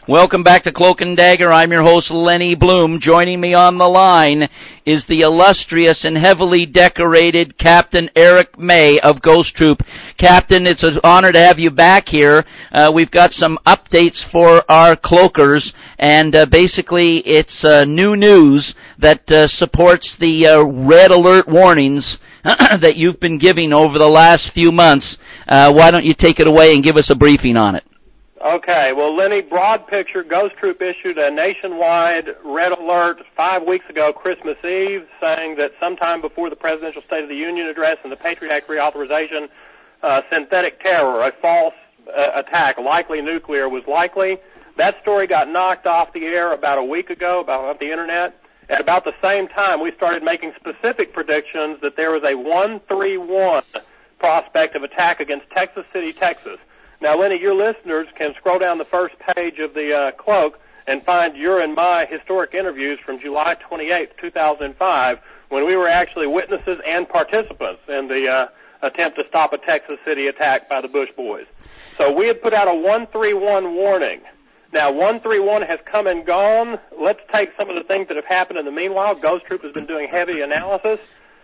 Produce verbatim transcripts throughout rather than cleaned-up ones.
Welcome back to Cloak and Dagger. I'm your host, Lenny Bloom. Joining me on the line is the illustrious and heavily decorated Captain Eric May of Ghost Troop. Captain, it's an honor to have you back here. Uh, we've got some updates for our cloakers, and uh, basically it's uh, new news that uh, supports the uh, red alert warnings that you've been giving over the last few months. Uh, why don't you take it away and give us a briefing on it? Okay, well, Lenny, broad picture, Ghost Troop issued a nationwide red alert five weeks ago, Christmas Eve, saying that sometime before the Presidential State of the Union address and the Patriot Act reauthorization, uh, synthetic terror, a false uh, attack, likely nuclear, was likely. That story got knocked off the air about a week ago, about off the Internet. At about the same time, we started making specific predictions that there was a one three one prospect of attack against Texas City, Texas. Now, Lenny, your listeners can scroll down the first page of the uh, cloak and find your and my historic interviews from July twenty-eighth, two thousand five, when we were actually witnesses and participants in the uh, attempt to stop a Texas City attack by the Bush boys. So we had put out a one three one warning. Now, one three one has come and gone. Let's take some of the things that have happened in the meanwhile. Ghost Troop has been doing heavy analysis.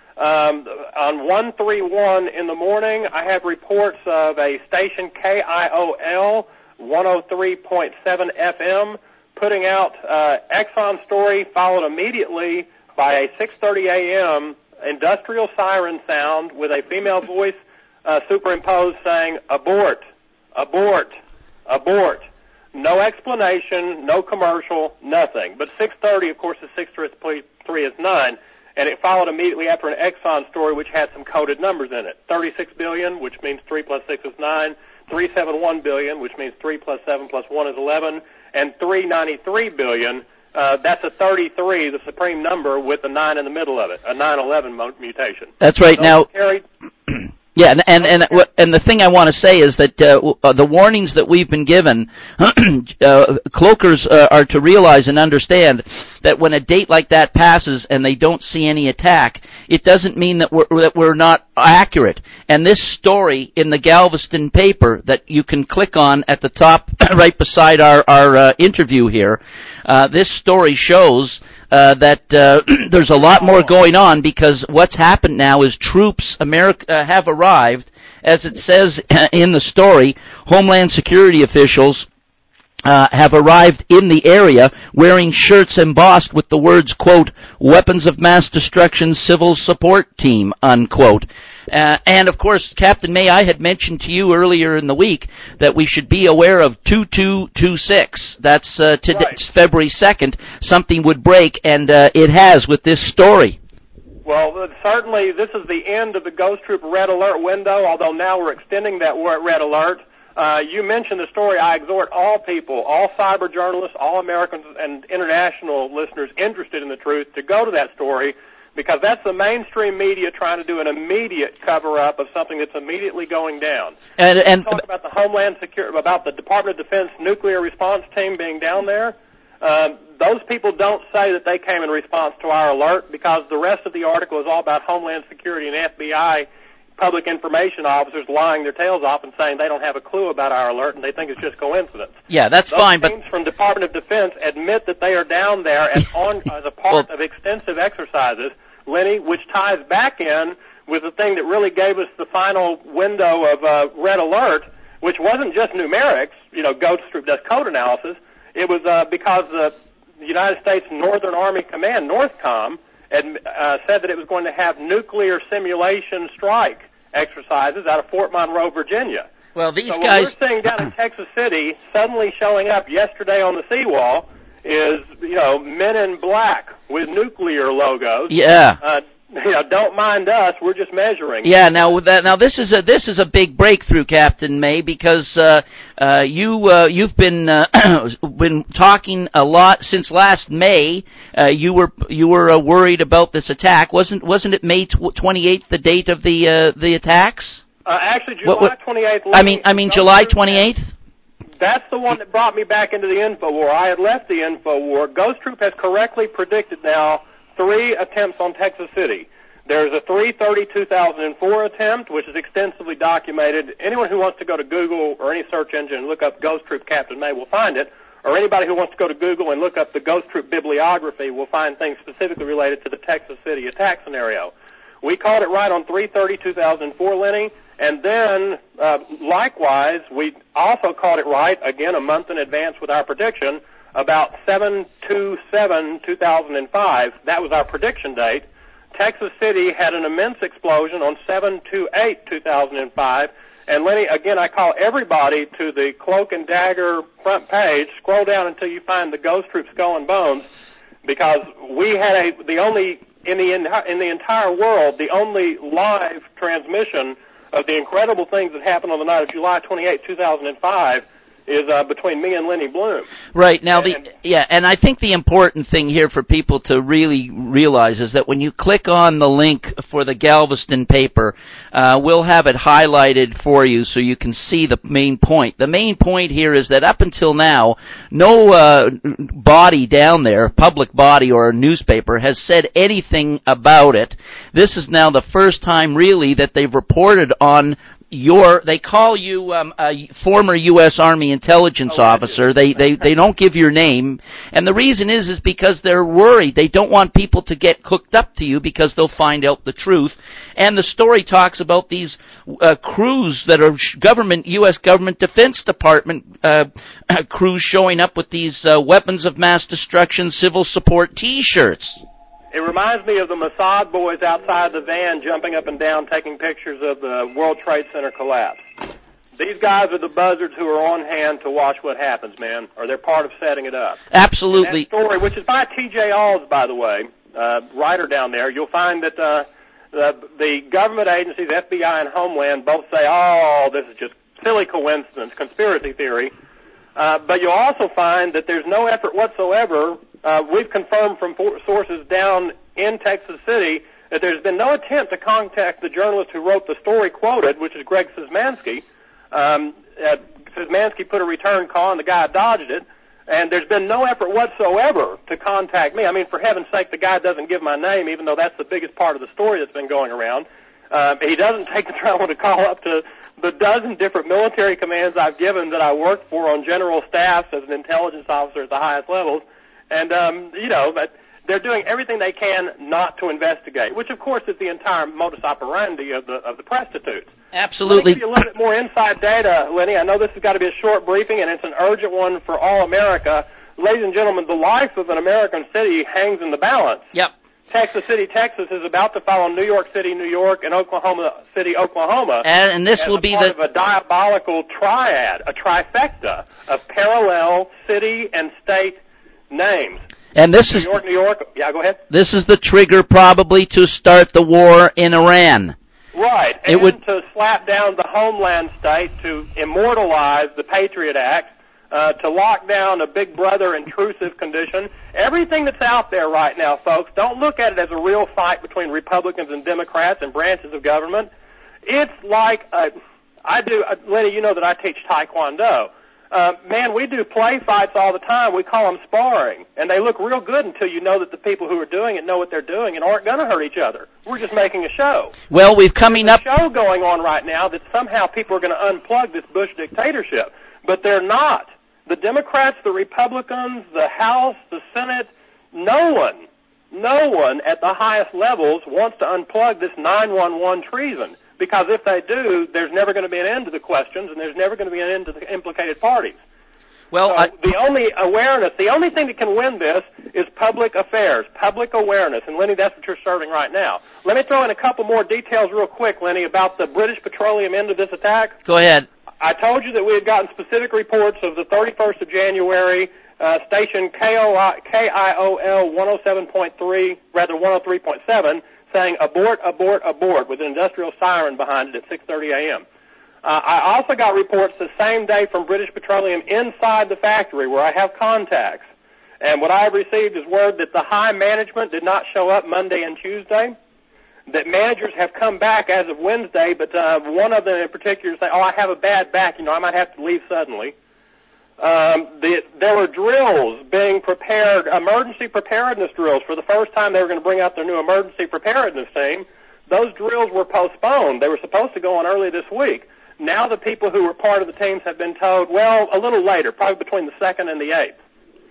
Um, on one three one in the morning, I have reports of a station K I O L one oh three point seven F M putting out uh, Exxon story, followed immediately by a six thirty a.m. industrial siren sound with a female voice uh, superimposed saying, abort, abort, abort. No explanation, no commercial, nothing. But six thirty, of course, is six three is nine. And it followed immediately after an Exxon story which had some coded numbers in it. thirty-six billion, which means three plus six is nine, three hundred seventy-one billion, which means three plus seven plus one is eleven, and three hundred ninety-three billion, uh, that's a thirty-three, the supreme number, with a nine in the middle of it, a nine eleven mutation. That's right. Those now... carried, Yeah, and and and, and the thing I want to say is that uh, the warnings that we've been given, uh, cloakers uh, are to realize and understand that when a date like that passes and they don't see any attack, it doesn't mean that we're that we're not accurate. And this story in the Galveston paper that you can click on at the top, right beside our our uh, interview here, uh, this story shows. Uh, that uh, there's a lot more going on, because what's happened now is troops America uh, have arrived, as it says in the story. Homeland Security officials uh, have arrived in the area wearing shirts embossed with the words, quote, "Weapons of Mass Destruction Civil Support Team," unquote. Uh, and, of course, Captain May, I had mentioned to you earlier in the week that we should be aware of two two two six. That's uh, today, right. February second. Something would break, and uh, it has with this story. Well, certainly this is the end of the Ghost Troop Red Alert window, although now we're extending that Red Alert. Uh, you mentioned the story. I exhort all people, all cyber journalists, all Americans and international listeners interested in the truth to go to that story, because that's the mainstream media trying to do an immediate cover-up of something that's immediately going down. And, and talk about the Homeland Security, about the Department of Defense nuclear response team being down there. Um, those people don't say that they came in response to our alert, because the rest of the article is all about Homeland Security and F B I public information officers lying their tails off and saying they don't have a clue about our alert and they think it's just coincidence. Yeah, that's Those fine. teams But from Department of Defense admit that they are down there as, on, as a part well, of extensive exercises, Lenny, which ties back in with the thing that really gave us the final window of uh, Red Alert, which wasn't just numerics, you know, Ghost Troop does code analysis. It was uh, because the United States Northern Army Command, NORTHCOM, had, uh, said that it was going to have nuclear simulation strike exercises out of Fort Monroe, Virginia. Well, these so guys... what we're seeing down in Texas City, suddenly showing up yesterday on the seawall, is, you know, men in black with nuclear logos. Yeah. Uh, you know, don't mind us. We're just measuring. Yeah. Now, with that, now this is a this is a big breakthrough, Captain May, because uh, uh, you uh, you've been uh, been talking a lot since last May. Uh, you were you were uh, worried about this attack. Wasn't wasn't it May twenty-eighth, the date of the uh, the attacks? Uh, actually, July twenty-eighth. I mean, I mean July twenty-eighth. That's the one that brought me back into the info war. I had left the info war. Ghost Troop has correctly predicted now three attempts on Texas City. There's a three thirty two thousand four attempt, which is extensively documented. Anyone who wants to go to Google or any search engine and look up Ghost Troop Captain May will find it, or anybody who wants to go to Google and look up the Ghost Troop bibliography will find things specifically related to the Texas City attack scenario. We called it right on three thirty two thousand four, Lenny, and then uh, likewise, we also called it right, again, a month in advance with our prediction, about seven two seven two thousand five. That was our prediction date. Texas City had an immense explosion on seven two eight two thousand five. And Lenny, again, I call everybody to the Cloak and Dagger front page. Scroll down until you find the Ghost Troop Skull and Bones, because we had a the only in the in the entire world the only live transmission of the incredible things that happened on the night of July twenty-eighth, two thousand five. Is uh, between me and Lenny Bloom. Right. Now, and, the yeah, and I think the important thing here for people to really realize is that when you click on the link for the Galveston paper, uh, we'll have it highlighted for you so you can see the main point. The main point here is that up until now, no uh, body down there, public body or a newspaper, has said anything about it. This is now the first time, really, that they've reported on your, they call you um, a former U S Army intelligence oh, officer. They, they they don't give your name, and the reason is is because they're worried. They don't want people to get hooked up to you because they'll find out the truth. And the story talks about these uh, crews that are government U S government Defense Department uh, crews showing up with these uh, weapons of mass destruction, civil support T-shirts. It reminds me of the Mossad boys outside the van jumping up and down taking pictures of the World Trade Center collapse. These guys are the buzzards who are on hand to watch what happens, man, or they're part of setting it up. Absolutely. And that story, which is by T J Alls, by the way, uh, writer down there, you'll find that uh, the, the government agencies, F B I and Homeland, both say, oh, this is just silly coincidence, conspiracy theory. Uh, but you'll also find that there's no effort whatsoever. Uh, we've confirmed from for- sources down in Texas City that there's been no attempt to contact the journalist who wrote the story quoted, which is Greg Szymanski. Um, uh, Szymanski put a return call, and the guy dodged it. And there's been no effort whatsoever to contact me. I mean, for heaven's sake, the guy doesn't give my name, even though that's the biggest part of the story that's been going around. Uh, he doesn't take the trouble to call up to the dozen different military commands I've given that I worked for on general staffs as an intelligence officer at the highest levels. And, um, you know, but they're doing everything they can not to investigate, which, of course, is the entire modus operandi of the of the prostitutes. Absolutely. Let me give you a little bit more inside data, Lenny. I know this has got to be a short briefing, and it's an urgent one for all America. Ladies and gentlemen, the life of an American city hangs in the balance. Yep. Texas City, Texas is about to follow New York City, New York, and Oklahoma City, Oklahoma. And, and this will be part the of a diabolical triad, a trifecta of parallel city and state names. And this New is York, New York. Yeah, go ahead. This is the trigger probably to start the war in Iran. Right. It and would to slap down the homeland state, to immortalize the Patriot Act, uh, to lock down a big brother intrusive condition. Everything that's out there right now, folks, don't look at it as a real fight between Republicans and Democrats and branches of government. It's like, a, I do, uh, Lenny, you know that I teach Taekwondo. Uh, man, we do play fights all the time. We call them sparring, and they look real good until you know that the people who are doing it know what they're doing and aren't going to hurt each other. We're just making a show. Well, we've coming There's up a show going on right now that somehow people are going to unplug this Bush dictatorship, but they're not. The Democrats, the Republicans, the House, the Senate, no one, no one at the highest levels wants to unplug this nine one one treason. Because if they do, there's never going to be an end to the questions, and there's never going to be an end to the implicated parties. Well, so I, the only awareness, the only thing that can win this is public affairs, public awareness. And, Lenny, that's what you're serving right now. Let me throw in a couple more details real quick, Lenny, about the British Petroleum end of this attack. Go ahead. I told you that we had gotten specific reports of the thirty-first of January, uh, station K I O L one oh seven point three, rather one oh three point seven, saying abort, abort, abort, with an industrial siren behind it at six thirty a.m. Uh, I also got reports the same day from British Petroleum inside the factory where I have contacts. And what I have received is word that the high management did not show up Monday and Tuesday, that managers have come back as of Wednesday, but uh, one of them in particular say, oh, I have a bad back, you know, I might have to leave suddenly. Um, the, there were drills being prepared, emergency preparedness drills. For the first time, they were going to bring out their new emergency preparedness team. Those drills were postponed. They were supposed to go on early this week. Now the people who were part of the teams have been told, well, a little later, probably between the second and the eighth.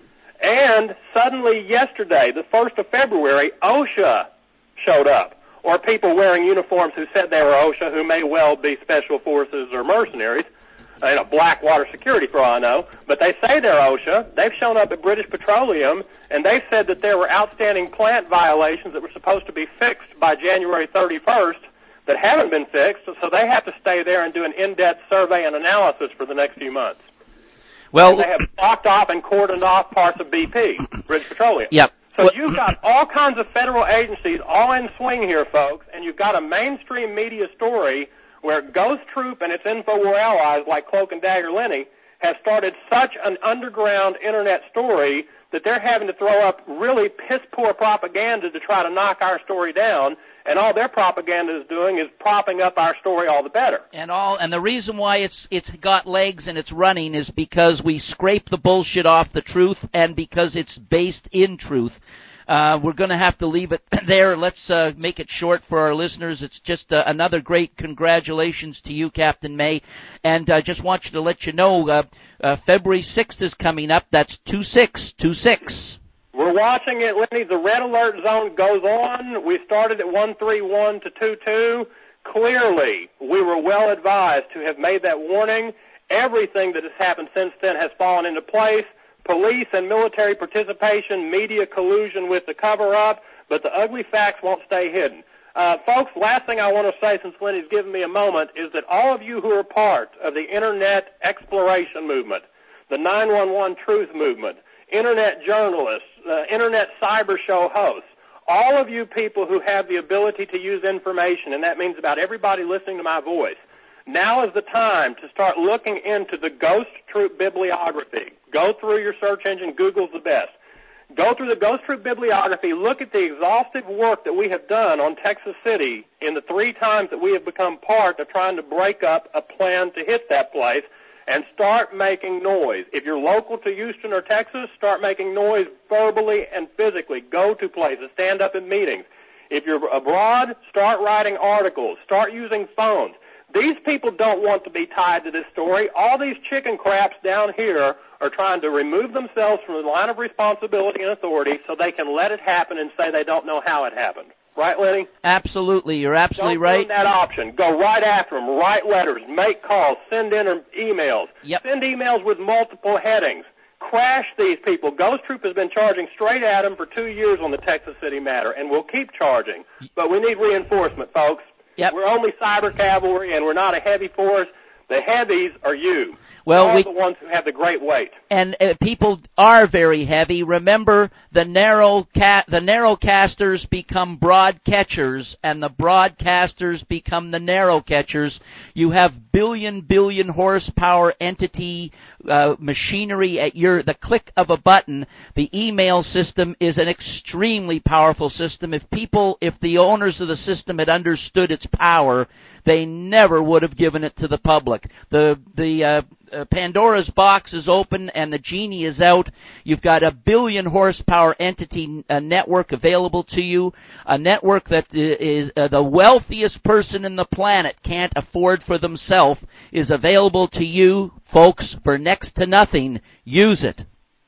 And suddenly yesterday, the first of February, OSHA showed up, or people wearing uniforms who said they were OSHA, who may well be special forces or mercenaries, you know, Blackwater Security for all I know, but they say they're OSHA. They've shown up at British Petroleum, and they said that there were outstanding plant violations that were supposed to be fixed by January thirty-first that haven't been fixed, so they have to stay there and do an in-depth survey and analysis for the next few months. Well, and they have blocked off and cordoned off parts of B P, British Petroleum. Yep. So well, you've got all kinds of federal agencies all in swing here, folks, and you've got a mainstream media story where Ghost Troop and its InfoWar allies like Cloak and Dagger Lenny have started such an underground Internet story that they're having to throw up really piss-poor propaganda to try to knock our story down. And all their propaganda is doing is propping up our story all the better. And all, and the reason why it's it's got legs and it's running is because we scrape the bullshit off the truth, and because it's based in truth. Uh, we're going to have to leave it there. Let's uh, make it short for our listeners. It's just uh, another great congratulations to you, Captain May. And I uh, just want you to let you know, uh, uh, February sixth is coming up. That's two six two six. We're watching it, Lenny. The red alert zone goes on. We started at one three one to two two. Clearly, we were well advised to have made that warning. Everything that has happened since then has fallen into place. Police and military participation, media collusion with the cover-up, but the ugly facts won't stay hidden. Uh, folks, last thing I want to say, since Lenny's given me a moment, is that all of you who are part of the Internet exploration movement, the nine one one truth movement, Internet journalists, uh, Internet cyber show hosts, all of you people who have the ability to use information, and that means about everybody listening to my voice, now is the time to start looking into the Ghost Troop bibliography. Go through your search engine. Google's the best. Go through the Ghost Troop bibliography. Look at the exhaustive work that we have done on Texas City in the three times that we have become part of trying to break up a plan to hit that place, and start making noise. If you're local to Houston or Texas, start making noise verbally and physically. Go to places. Stand up in meetings. If you're abroad, start writing articles. Start using phones. These people don't want to be tied to this story. All these chicken craps down here are trying to remove themselves from the line of responsibility and authority so they can let it happen and say they don't know how it happened. Right, Lenny? Absolutely. You're absolutely don't right. Don't that option. Go right after them. Write letters. Make calls. Send in emails. Yep. Send emails with multiple headings. Crash these people. Ghost Troop has been charging straight at them for two years on the Texas City matter, and we'll keep charging. But we need reinforcement, folks. Yep. We're only cyber cavalry, and we're not a heavy force. The heavies are you. Well, All we, the ones who have the great weight. And uh, people are very heavy. Remember, the narrow ca- the narrowcasters become broad catchers, and the broadcasters become the narrow catchers. You have billion, billion horsepower entity uh, machinery at your the click of a button. The email system is an extremely powerful system. If people, if the owners of the system had understood its power, they never would have given it to the public. The the uh, uh, Pandora's box is open and the genie is out. You've got a billion horsepower entity uh, network available to you, a network that is uh, the wealthiest person in the planet can't afford for themselves is available to you, folks, for next to nothing. Use it.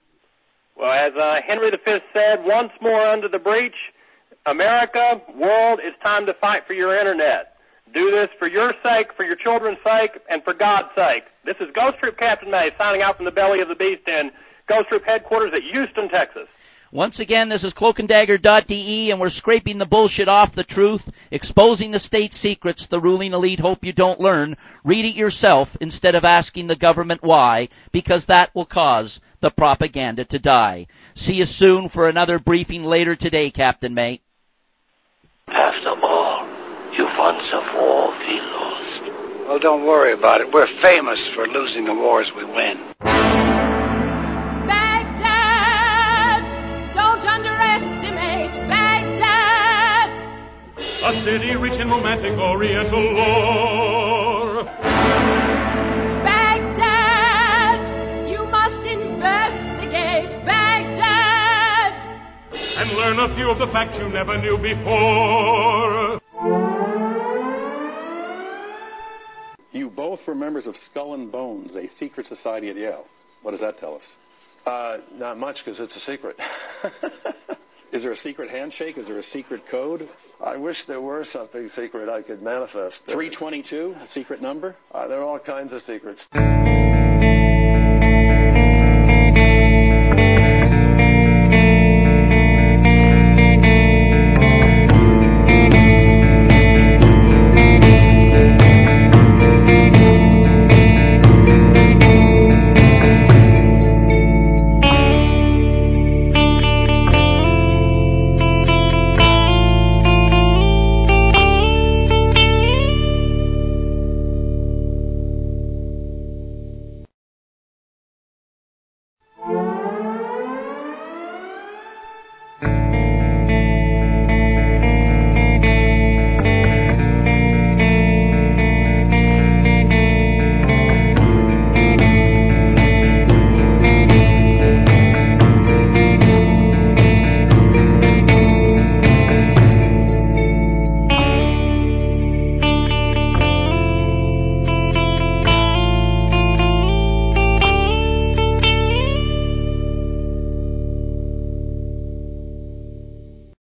Well, as uh, Henry the Fifth said, once more under the breach, America, world, it's time to fight for your Internet. Do this for your sake, for your children's sake, and for God's sake. This is Ghost Troop Captain May signing out from the belly of the beast in Ghost Troop headquarters at Houston, Texas. Once again, this is cloak and dagger dot d e, and we're scraping the bullshit off the truth, exposing the state secrets the ruling elite hope you don't learn. Read it yourself instead of asking the government why, because that will cause the propaganda to die. See you soon for another briefing later today, Captain May. After all, you once of war feel lost. Well, don't worry about it. We're famous for losing the wars we win. Baghdad! Don't underestimate Baghdad! A city rich in romantic oriental lore. Baghdad! You must investigate Baghdad! And learn a few of the facts you never knew before. You both remember members of Skull and Bones, a secret society at Yale. What does that tell us? Uh, not much, because it's a secret. Is there a secret handshake? Is there a secret code? I wish there were something secret I could manifest. three twenty-two, a secret number? Uh, there are all kinds of secrets.